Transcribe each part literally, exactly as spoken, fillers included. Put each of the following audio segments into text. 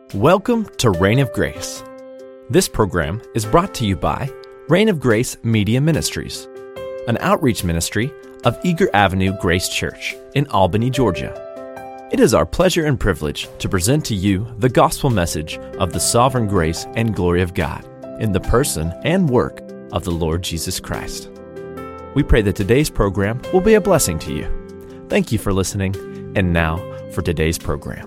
Welcome to Reign of Grace. This program is brought to you by Reign of Grace Media Ministries, an outreach ministry of Eager Avenue Grace Church in Albany, Georgia. It is our pleasure and privilege to present to you the gospel message of the sovereign grace and glory of God in the person and work of the Lord Jesus Christ. We pray that today's program will be a blessing to you. Thank you for listening, and now for today's program.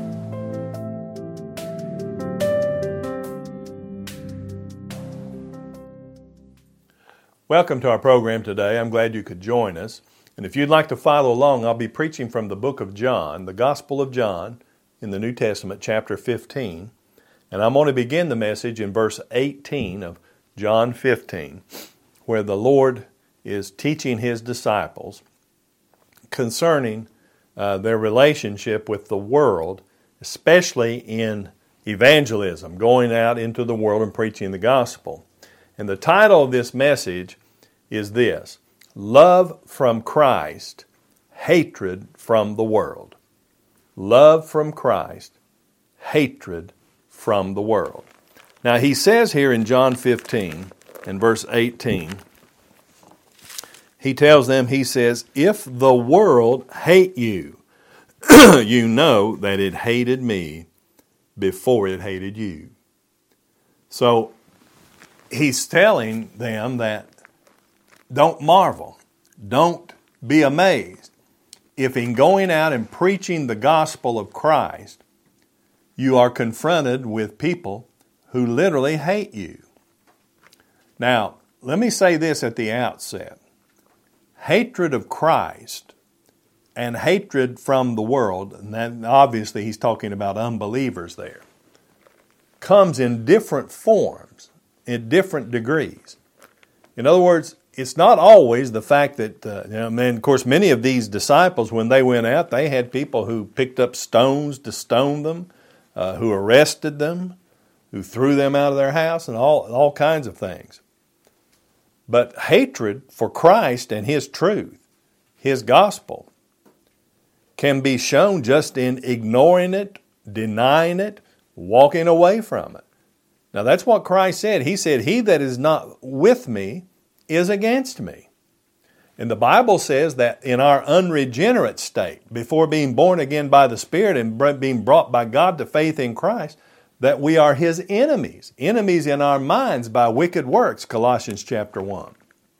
Welcome to our program today. I'm glad you could join us. And if you'd like to follow along, I'll be preaching from the book of John, the Gospel of John, in the New Testament, chapter fifteen. And I'm going to begin the message in verse eighteen of John fifteen, where the Lord is teaching His disciples concerning uh, their relationship with the world, especially in evangelism, going out into the world and preaching the gospel. And the title of this message is this: Love from Christ, Hatred from the World. Love from Christ, Hatred from the World. Now he says here in John fifteen, in verse eighteen, he tells them, he says, if the world hate you, you know that it hated me before it hated you. So he's telling them that don't marvel, don't be amazed if in going out and preaching the gospel of Christ, you are confronted with people who literally hate you. Now, let me say this at the outset. Hatred of Christ and hatred from the world, and then obviously he's talking about unbelievers there, comes in different forms, in different degrees. In other words, it's not always the fact that, uh, you know, and of course, many of these disciples, when they went out, they had people who picked up stones to stone them, uh, who arrested them, who threw them out of their house, and all, all kinds of things. But hatred for Christ and His truth, His gospel, can be shown just in ignoring it, denying it, walking away from it. Now that's what Christ said. He said, he that is not with me is against me. And the Bible says that in our unregenerate state, before being born again by the Spirit and being brought by God to faith in Christ, that we are His enemies, enemies in our minds by wicked works, Colossians chapter one.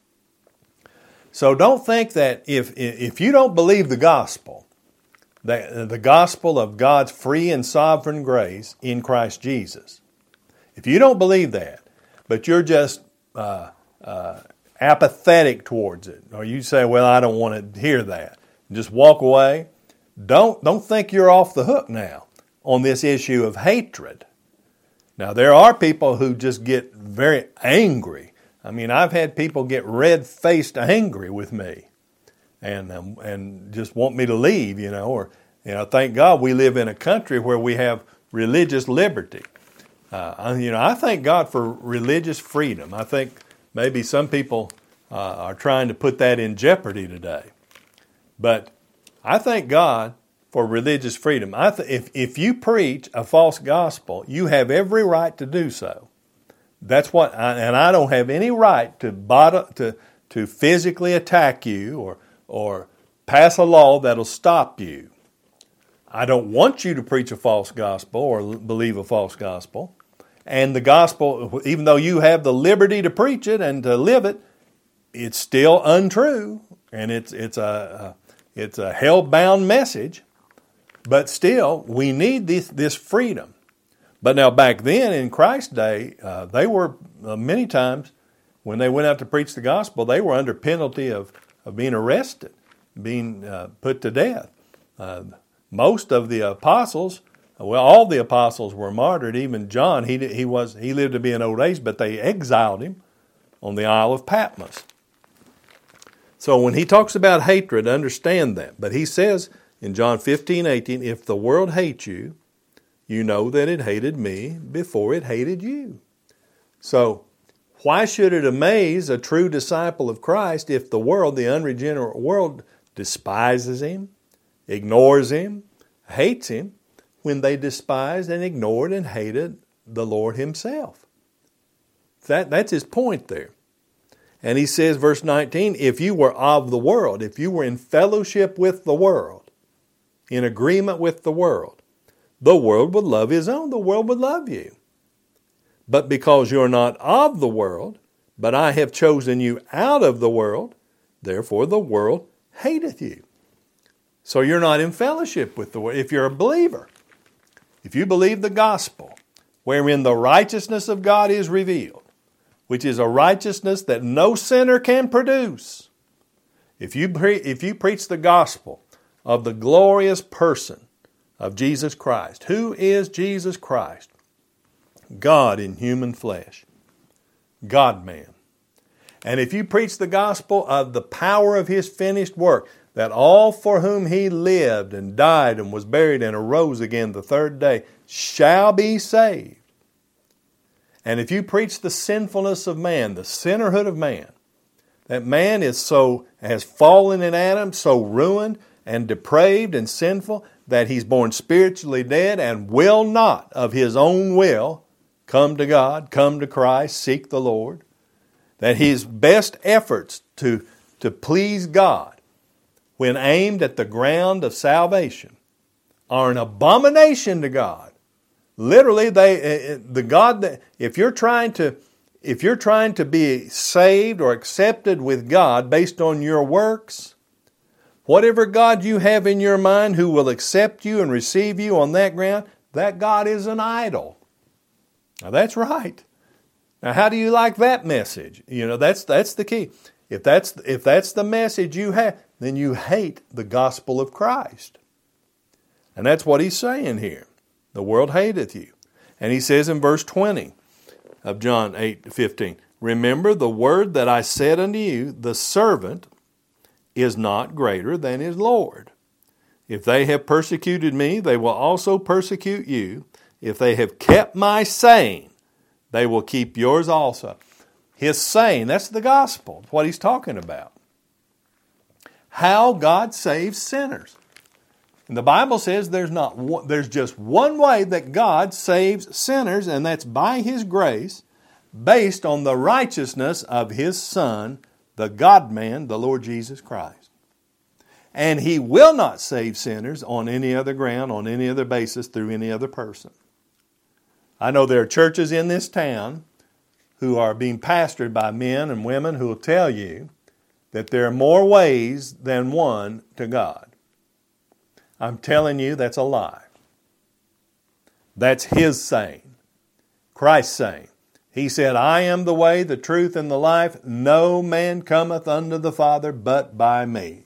So don't think that if, if you don't believe the gospel, that the gospel of God's free and sovereign grace in Christ Jesus, if you don't believe that, but you're just uh, uh, apathetic towards it, or you say, well, I don't want to hear that, just walk away, don't, don't think you're off the hook now on this issue of hatred. Now, there are people who just get very angry. I mean, I've had people get red-faced angry with me and um, and just want me to leave, you know, or, you know, thank God we live in a country where we have religious liberty. Uh, you know, I thank God for religious freedom. I think maybe some people uh, are trying to put that in jeopardy today. But I thank God for religious freedom. I th- if, if you preach a false gospel, you have every right to do so. That's what, I, and I don't have any right to bottom, to to physically attack you or or pass a law that'll stop you. I don't want you to preach a false gospel or believe a false gospel. And the gospel, even though you have the liberty to preach it and to live it, it's still untrue, and it's it's a, a it's a hell-bound message. But still, we need this this freedom. But now back then in Christ's day, uh, they were uh, many times when they went out to preach the gospel, they were under penalty of, of being arrested, being uh, put to death. Uh, most of the apostles, well, all the apostles were martyred. Even John, he he was he lived to be an old age, but they exiled him on the Isle of Patmos. So when he talks about hatred, understand that. But he says in John fifteen, eighteen, if the world hates you, you know that it hated me before it hated you. So why should it amaze a true disciple of Christ if the world, the unregenerate world, despises Him, ignores Him, hates Him, when they despised and ignored and hated the Lord himself. That, that's his point there. And he says, verse nineteen, if you were of the world, if you were in fellowship with the world, in agreement with the world, the world would love his own. The world would love you. But because you're not of the world, but I have chosen you out of the world, therefore the world hateth you. So you're not in fellowship with the world. If you're a believer, if you believe the gospel, wherein the righteousness of God is revealed, which is a righteousness that no sinner can produce. If you, pre- if you preach the gospel of the glorious person of Jesus Christ, who is Jesus Christ? God in human flesh. God-man. And if you preach the gospel of the power of his finished work, that all for whom he lived and died and was buried and arose again the third day shall be saved. And if you preach the sinfulness of man, the sinnerhood of man, that man is so, has fallen in Adam, so ruined and depraved and sinful that he's born spiritually dead and will not of his own will come to God, come to Christ, seek the Lord, that his best efforts to, to please God when aimed at the ground of salvation are an abomination to God. Literally, they the God that if you're trying to if you're trying to be saved or accepted with God based on your works, whatever God you have in your mind who will accept you and receive you on that ground, that God is an idol. Now that's right. Now how do you like that message? You know, that's that's the key. If that's if that's the message you have, then you hate the gospel of Christ. And that's what he's saying here. The world hateth you. And he says in verse twenty of John eight fifteen, remember the word that I said unto you, the servant is not greater than his Lord. If they have persecuted me, they will also persecute you. If they have kept my saying, they will keep yours also. His saying, that's the gospel, what he's talking about. How God saves sinners. And the Bible says there's not one, there's just one way that God saves sinners, and that's by his grace, based on the righteousness of his Son, the God-man, the Lord Jesus Christ. And he will not save sinners on any other ground, on any other basis, through any other person. I know there are churches in this town who are being pastored by men and women who will tell you that there are more ways than one to God. I'm telling you, that's a lie. That's his saying. Christ's saying. He said, I am the way, the truth, and the life. No man cometh unto the Father but by me.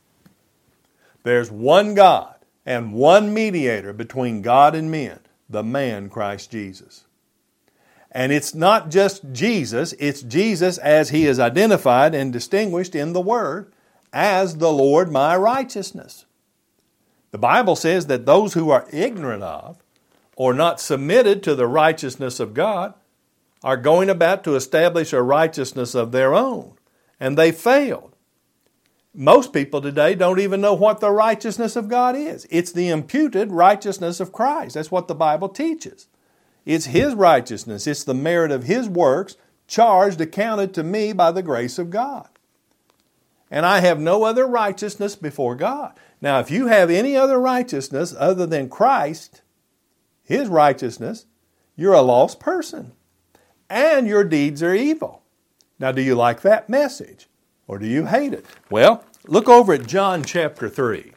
There's one God and one mediator between God and men, the man Christ Jesus. And it's not just Jesus, it's Jesus as he is identified and distinguished in the Word as the Lord my righteousness. The Bible says that those who are ignorant of or not submitted to the righteousness of God are going about to establish a righteousness of their own, and they failed. Most people today don't even know what the righteousness of God is. It's the imputed righteousness of Christ. That's what the Bible teaches. It's his righteousness. It's the merit of his works charged, accounted to me by the grace of God. And I have no other righteousness before God. Now, if you have any other righteousness other than Christ, his righteousness, you're a lost person. And your deeds are evil. Now, do you like that message? Or do you hate it? Well, look over at John chapter three.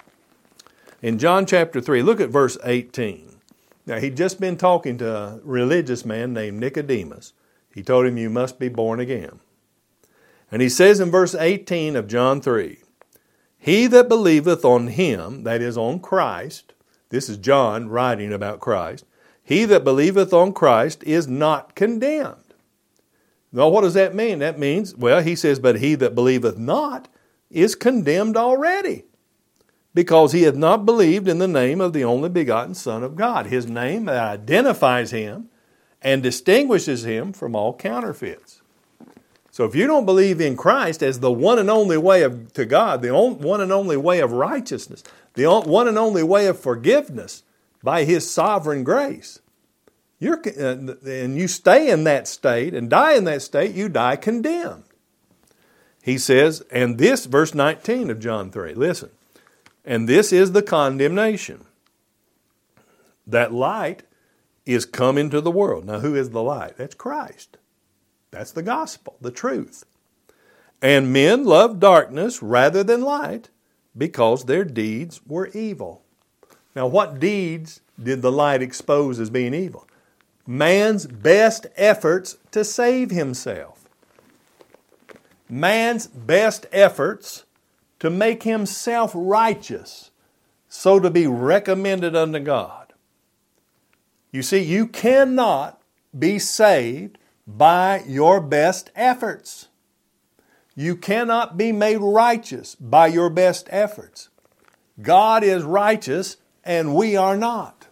In John chapter three, look at verse eighteen. Now, he'd just been talking to a religious man named Nicodemus. He told him, you must be born again. And he says in verse eighteen of John three, he that believeth on him, that is on Christ, this is John writing about Christ, he that believeth on Christ is not condemned. Now, what does that mean? That means, well, he says, but he that believeth not is condemned already, because he hath not believed in the name of the only begotten Son of God, his name that identifies him and distinguishes him from all counterfeits. So if you don't believe in Christ as the one and only way of, to God, the one and only way of righteousness, the one and only way of forgiveness, by His sovereign grace. You're, uh, and you stay in that state and die in that state, you die condemned. He says, and this, verse nineteen of John three, listen, and this is the condemnation, that light is come into the world. Now, who is the light? That's Christ. That's the gospel, the truth. And men love darkness rather than light because their deeds were evil. Now, what deeds did the light expose as being evil? Man's best efforts to save himself. Man's best efforts to make himself righteous, so to be recommended unto God. You see, you cannot be saved by your best efforts. You cannot be made righteous by your best efforts. God is righteous and we are not.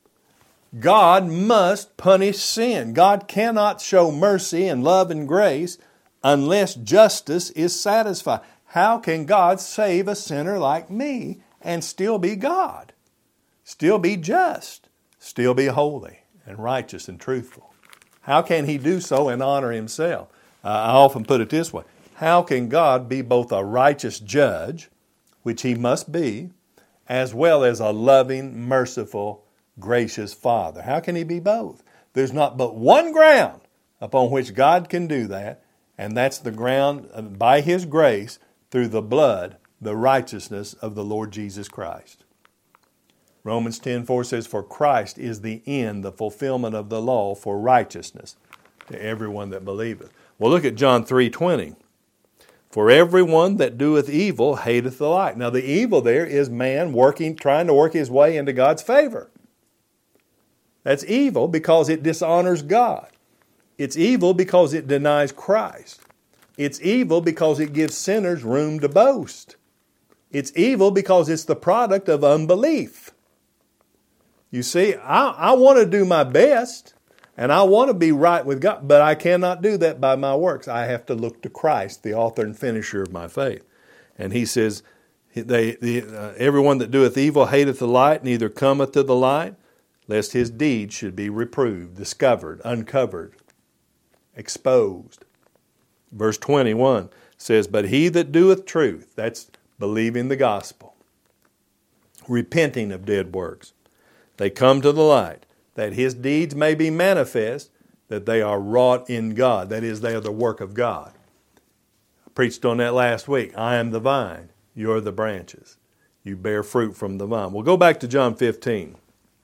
God must punish sin. God cannot show mercy and love and grace unless justice is satisfied. How can God save a sinner like me and still be God? Still be just? Still be holy and righteous and truthful? How can He do so and honor Himself? Uh, I often put it this way. How can God be both a righteous judge, which He must be, as well as a loving, merciful, gracious Father? How can He be both? There's not but one ground upon which God can do that, and that's the ground by His grace through the blood, the righteousness of the Lord Jesus Christ. Romans ten four says, for Christ is the end, the fulfillment of the law for righteousness to everyone that believeth. Well, look at John three twenty. For everyone that doeth evil hateth the light. Now the evil there is man working, trying to work his way into God's favor. That's evil because it dishonors God. It's evil because it denies Christ. It's evil because it gives sinners room to boast. It's evil because it's the product of unbelief. You see, I, I want to do my best and I want to be right with God, but I cannot do that by my works. I have to look to Christ, the author and finisher of my faith. And He says, they, the, uh, everyone that doeth evil hateth the light, neither cometh to the light, lest his deeds should be reproved, discovered, uncovered, exposed. Verse twenty-one says, but he that doeth truth, that's believing the gospel, repenting of dead works, they come to the light, that his deeds may be manifest, that they are wrought in God. That is, they are the work of God. I preached on that last week. I am the vine, you are the branches. You bear fruit from the vine. We'll go back to John fifteen.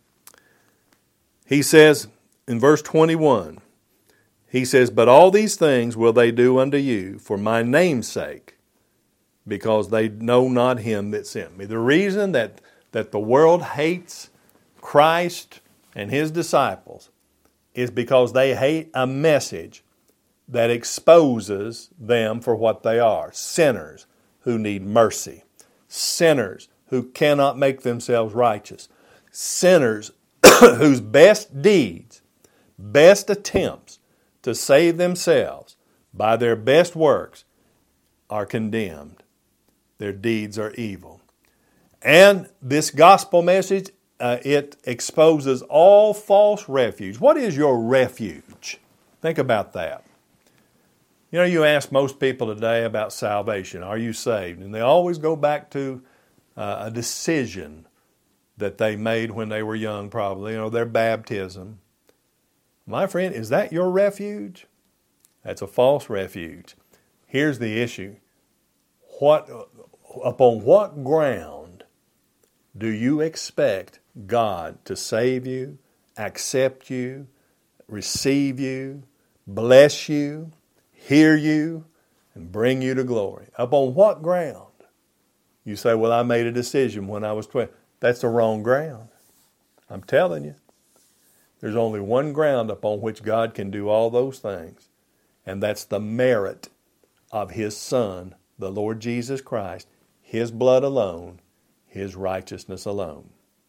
He says in verse twenty-one, He says, but all these things will they do unto you for my name's sake, because they know not Him that sent me. The reason that, that the world hates Christ and His disciples is because they hate a message that exposes them for what they are. Sinners who need mercy. Sinners who cannot make themselves righteous. Sinners whose best deeds, best attempts to save themselves by their best works are condemned. Their deeds are evil. And this gospel message, uh, it exposes all false refuge. What is your refuge? Think about that. You know, you ask most people today about salvation. Are you saved? And they always go back to uh, a decision that they made when they were young, probably, you know, their baptism. My friend, is that your refuge? That's a false refuge. Here's the issue. What, upon what ground do you expect God to save you, accept you, receive you, bless you, hear you, and bring you to glory? Upon what ground? You say, well, I made a decision when I was twelve. That's the wrong ground. I'm telling you. There's only one ground upon which God can do all those things, and that's the merit of His Son, the Lord Jesus Christ, His blood alone, His righteousness alone.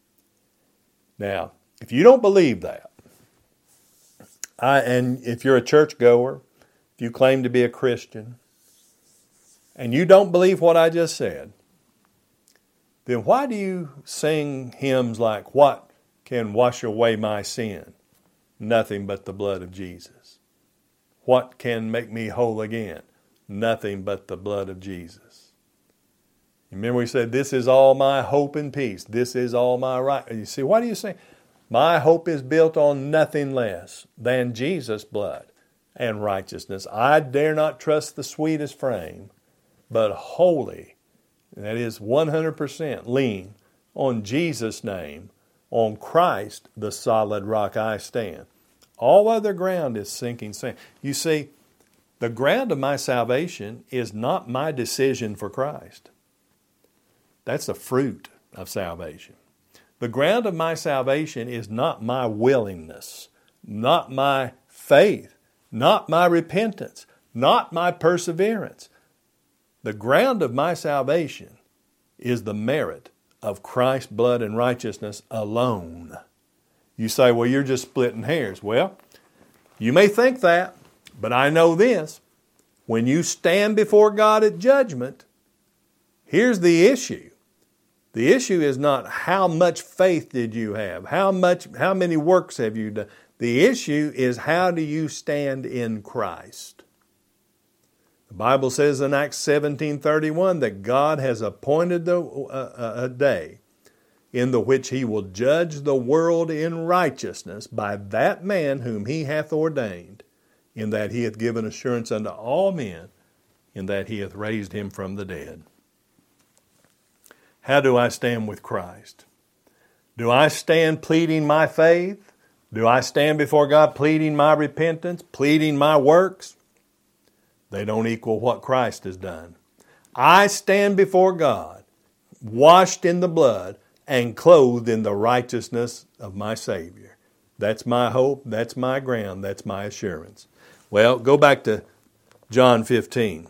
Now, if you don't believe that, I, and if you're a churchgoer, if you claim to be a Christian, and you don't believe what I just said, then why do you sing hymns like, what can wash away my sin? Nothing but the blood of Jesus. What can make me whole again? Nothing but the blood of Jesus. Remember we said, this is all my hope and peace. This is all my right. You see, what do you say? My hope is built on nothing less than Jesus' blood and righteousness. I dare not trust the sweetest frame, but wholly, that is one hundred percent lean on Jesus' name, on Christ, the solid rock I stand. All other ground is sinking sand. You see, the ground of my salvation is not my decision for Christ. That's the fruit of salvation. The ground of my salvation is not my willingness, not my faith, not my repentance, not my perseverance. The ground of my salvation is the merit of Christ's blood and righteousness alone. You say, well, you're just splitting hairs. Well, you may think that, but I know this. When you stand before God at judgment, here's the issue. The issue is not how much faith did you have, how much, how many works have you done. The issue is how do you stand in Christ. The Bible says in Acts seventeen thirty-one that God has appointed the, uh, a day in the which He will judge the world in righteousness by that man whom He hath ordained, in that He hath given assurance unto all men, in that He hath raised Him from the dead. How do I stand with Christ? Do I stand pleading my faith? Do I stand before God pleading my repentance, pleading my works? They don't equal what Christ has done. I stand before God, washed in the blood and clothed in the righteousness of my Savior. That's my hope, that's my ground, that's my assurance. Well, go back to John fifteen.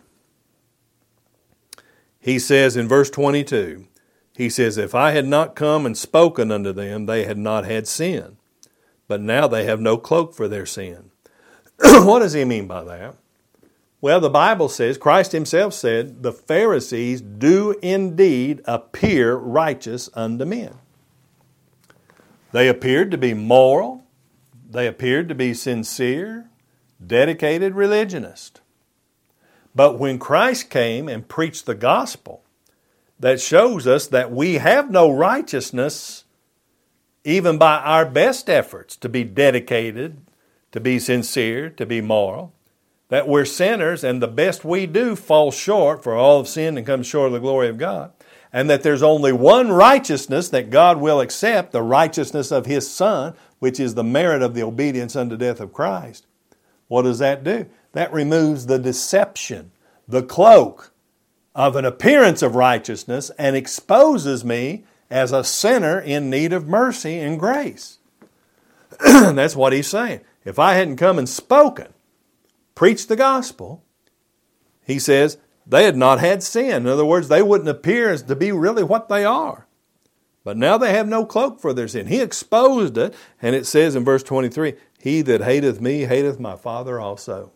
He says in verse twenty-two, He says, if I had not come and spoken unto them, they had not had sin. But now they have no cloak for their sin. What does He mean by that? Well, the Bible says, Christ Himself said, the Pharisees do indeed appear righteous unto men. They appeared to be moral. They appeared to be sincere, dedicated religionists. But when Christ came and preached the gospel, that shows us that we have no righteousness, even by our best efforts to be dedicated, to be sincere, to be moral, that we're sinners and the best we do falls short, for all have sinned and come short of the glory of God, and that there's only one righteousness that God will accept, the righteousness of His Son, which is the merit of the obedience unto death of Christ. What does that do? That removes the deception, the cloak of an appearance of righteousness, and exposes me as a sinner in need of mercy and grace. That's what He's saying. If I hadn't come and spoken, preached the gospel, He says, they had not had sin. In other words, they wouldn't appear as to be really what they are. But now they have no cloak for their sin. He exposed it, and it says in verse twenty-three, he that hateth me hateth my Father also.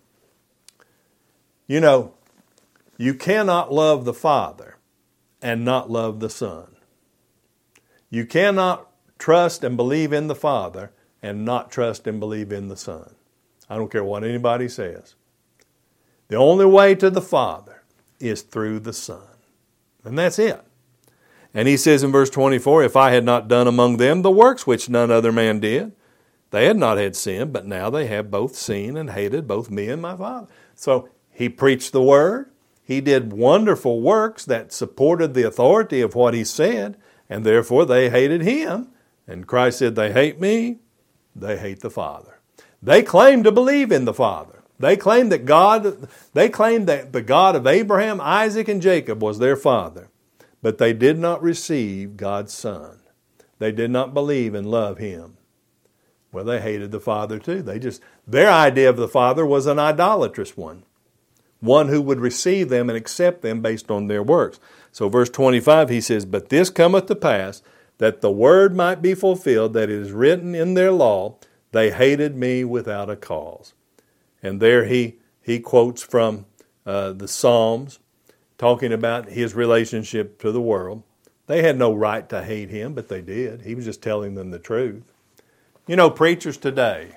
You know, you cannot love the Father and not love the Son. You cannot trust and believe in the Father and not trust and believe in the Son. I don't care what anybody says. The only way to the Father is through the Son. And that's it. And He says in verse twenty-four, if I had not done among them the works which none other man did, they had not had sin, but now they have both seen and hated both me and my Father. So He preached the Word. He did wonderful works that supported the authority of what He said, and therefore they hated Him. And Christ said, they hate me, they hate the Father. They claimed to believe in the Father. They claimed that God, they claimed that the God of Abraham, Isaac, and Jacob was their Father. But they did not receive God's Son. They did not believe and love Him. Well, they hated the Father too. They just, their idea of the Father was an idolatrous one. One who would receive them and accept them based on their works. So verse twenty-five, he says, but this cometh to pass, that the word might be fulfilled, that it is written in their law, they hated me without a cause. And there he, he quotes from uh, the Psalms, talking about his relationship to the world. They had no right to hate him, but they did. He was just telling them the truth. You know, preachers today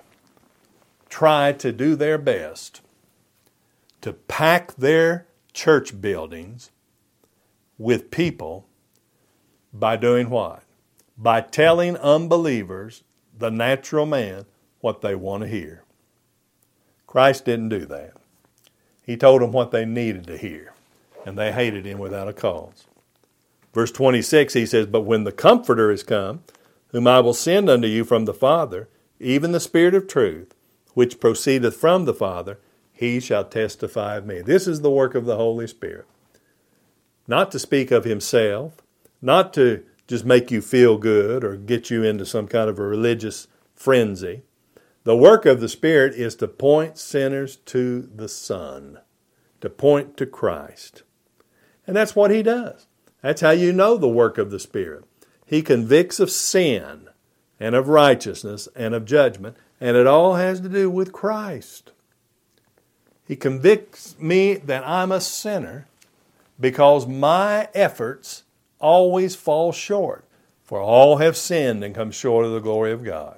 try to do their best to pack their church buildings with people by doing what? By telling unbelievers, the natural man, what they want to hear. Christ didn't do that. He told them what they needed to hear, and they hated him without a cause. Verse twenty-six, he says, "But when the Comforter is come, whom I will send unto you from the Father, even the Spirit of truth, which proceedeth from the Father, he shall testify of me." This is the work of the Holy Spirit. Not to speak of himself, not to just make you feel good or get you into some kind of a religious frenzy. The work of the Spirit is to point sinners to the Son, to point to Christ. And that's what he does. That's how you know the work of the Spirit. He convicts of sin and of righteousness and of judgment, and it all has to do with Christ. He convicts me that I'm a sinner because my efforts always fall short. For all have sinned and come short of the glory of God.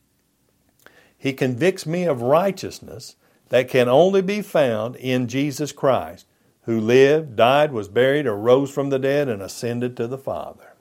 He convicts me of righteousness that can only be found in Jesus Christ, who lived, died, was buried, arose from the dead, and ascended to the Father.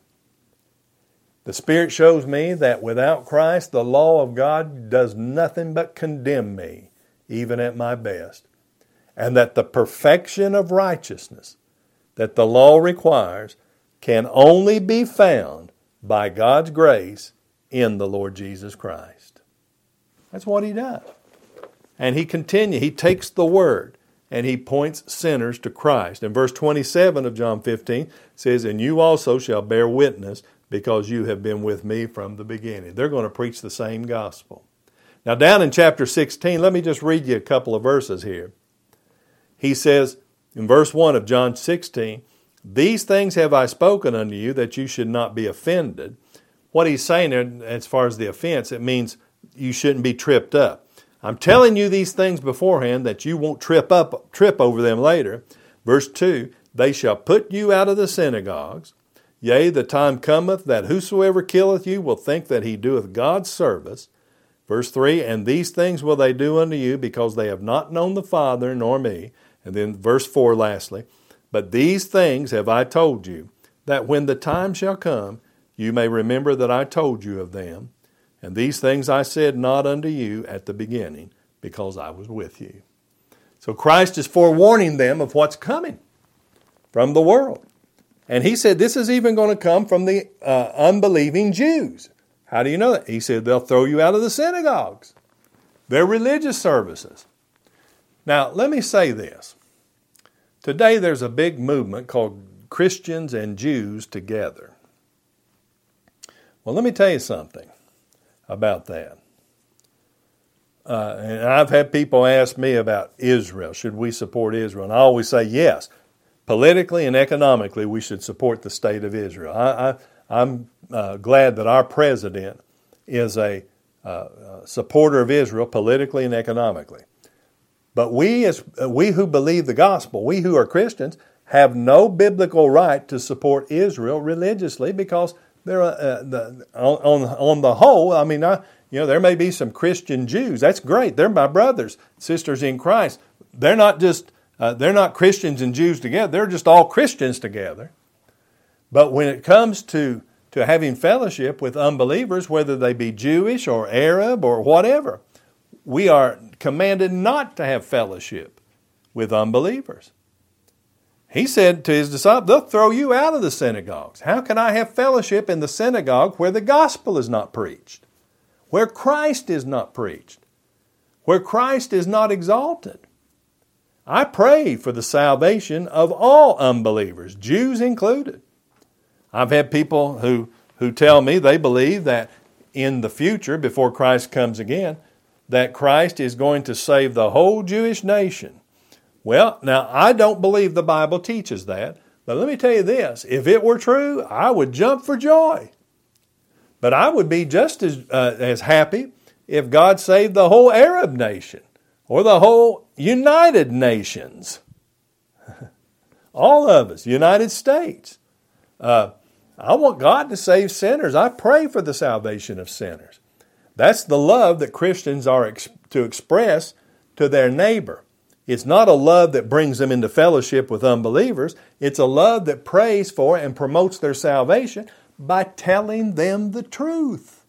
The Spirit shows me that without Christ, the law of God does nothing but condemn me, even at my best. And that the perfection of righteousness that the law requires can only be found by God's grace in the Lord Jesus Christ. That's what he does. And he continues, he takes the word and he points sinners to Christ. And verse twenty-seven of John fifteen says, "And you also shall bear witness because you have been with me from the beginning." They're going to preach the same gospel. Now down in chapter sixteen, let me just read you a couple of verses here. He says in verse one of John sixteen, "These things have I spoken unto you, that you should not be offended." What he's saying there, as far as the offense, it means you shouldn't be tripped up. I'm telling you these things beforehand that you won't trip up, trip over them later. Verse two, "They shall put you out of the synagogues. Yea, the time cometh that whosoever killeth you will think that he doeth God's service." Verse three, "And these things will they do unto you, because they have not known the Father nor me." And then verse four lastly, "But these things have I told you, that when the time shall come, you may remember that I told you of them. And these things I said not unto you at the beginning, because I was with you." So Christ is forewarning them of what's coming from the world. And he said this is even going to come from the uh, unbelieving Jews. How do you know that? He said they'll throw you out of the synagogues, their religious services. Now, let me say this. Today there's a big movement called Christians and Jews together. Well, let me tell you something about that. Uh, and I've had people ask me about Israel. Should we support Israel? And I always say yes. Politically and economically, we should support the state of Israel. I, I, I'm uh, glad that our president is a uh, supporter of Israel politically and economically. But we, as we who believe the gospel, we who are Christians, have no biblical right to support Israel religiously, because they're uh, the, on, on on the whole. I mean, I, you know, there may be some Christian Jews. That's great. They're my brothers, sisters in Christ. They're not just uh, they're not Christians and Jews together. They're just all Christians together. But when it comes to to having fellowship with unbelievers, whether they be Jewish or Arab or whatever, we are commanded not to have fellowship with unbelievers. He said to his disciples, they'll throw you out of the synagogues. How can I have fellowship in the synagogue where the gospel is not preached, where Christ is not preached, where Christ is not exalted? I pray for the salvation of all unbelievers, Jews included. I've had people who, who tell me they believe that in the future, before Christ comes again, that Christ is going to save the whole Jewish nation. Well, now, I don't believe the Bible teaches that, but let me tell you this. If it were true, I would jump for joy. But I would be just as, uh, as happy if God saved the whole Arab nation or the whole United Nations. All of us, United States. Uh, I want God to save sinners. I pray for the salvation of sinners. That's the love that Christians are ex- to express to their neighbor. It's not a love that brings them into fellowship with unbelievers. It's a love that prays for and promotes their salvation by telling them the truth,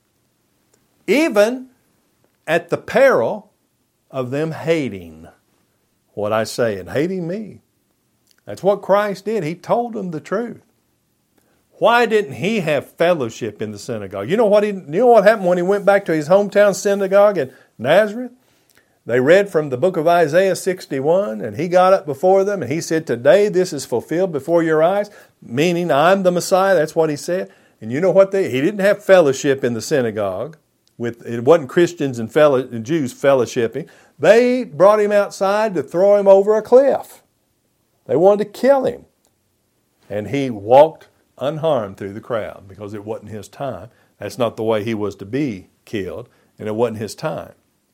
even at the peril of them hating what I say and hating me. That's what Christ did. He told them the truth. Why didn't he have fellowship in the synagogue? You know what he, you know what happened when he went back to his hometown synagogue in Nazareth? They read from the book of Isaiah sixty-one, and he got up before them, and he said, today this is fulfilled before your eyes, meaning I'm the Messiah. That's what he said. And you know what? They, he didn't have fellowship in the synagogue. With, it wasn't Christians and, fellow, and Jews fellowshipping. They brought him outside to throw him over a cliff. They wanted to kill him. And he walked unharmed through the crowd because it wasn't his time. That's not the way he was to be killed, and it wasn't his time.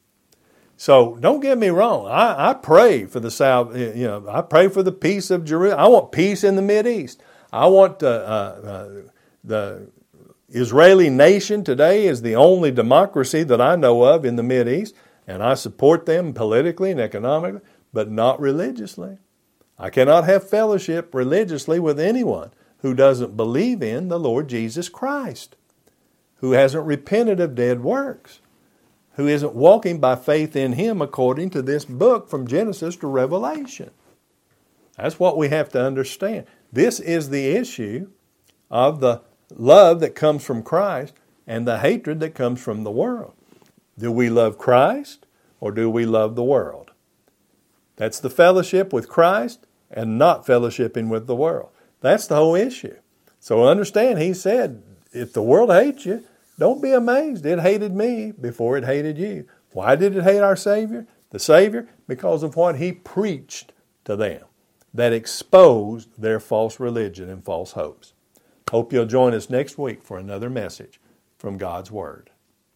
So don't get me wrong. I, I pray for the sal- you know, I pray for the peace of Jerusalem. I want peace in the Mideast. I want uh, uh, the Israeli nation today is the only democracy that I know of in the Mideast, and I support them politically and economically, but not religiously. I cannot have fellowship religiously with anyone who doesn't believe in the Lord Jesus Christ, who hasn't repented of dead works, who isn't walking by faith in Him according to this book from Genesis to Revelation. That's what we have to understand. This is the issue of the love that comes from Christ and the hatred that comes from the world. Do we love Christ or do we love the world? That's the fellowship with Christ and not fellowshipping with the world. That's the whole issue. So understand, he said, if the world hates you, don't be amazed. It hated me before it hated you. Why did it hate our Savior? The Savior? Because of what He preached to them that exposed their false religion and false hopes. Hope you'll join us next week for another message from God's Word.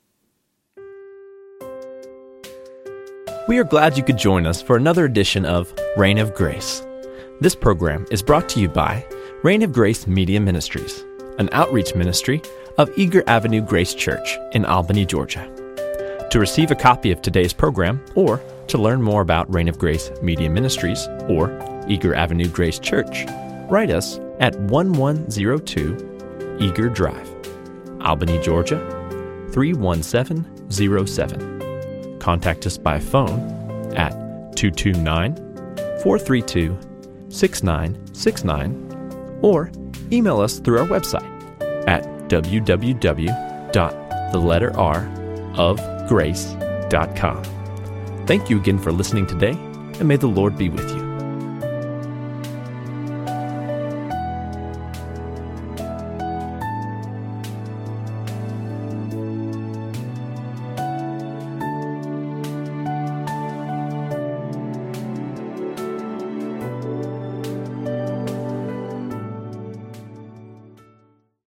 We are glad you could join us for another edition of Reign of Grace. This program is brought to you by Reign of Grace Media Ministries, an outreach ministry of Eager Avenue Grace Church in Albany, Georgia. To receive a copy of today's program or to learn more about Reign of Grace Media Ministries or Eager Avenue Grace Church, write us at one one zero two Eager Drive, Albany, Georgia three one seven zero seven. Contact us by phone at two two nine, four three two, six nine six nine or email us through our website at w w w dot the letter r of grace dot com. Thank you again for listening today, and may the Lord be with you.